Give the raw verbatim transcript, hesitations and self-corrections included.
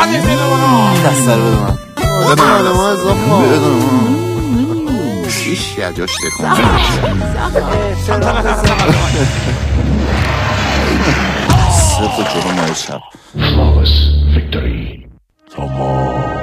دست رو بده من بده من بده من شیش یه جاش تکون سه تا جلو مای چپ Flawless victory. Come on.